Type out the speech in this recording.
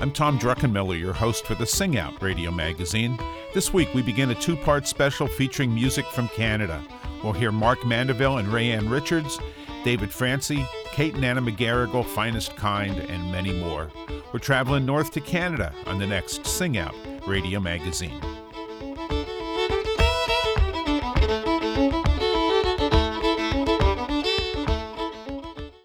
I'm Tom Druckenmiller, your host for the Sing Out radio magazine. This week we begin a two-part special featuring music from Canada. We'll hear Mark Mandeville and Rayanne Richards, David Francie, Kate and Anna McGarrigle, Finest Kind, and many more. We're traveling north to Canada on the next Sing Out radio magazine.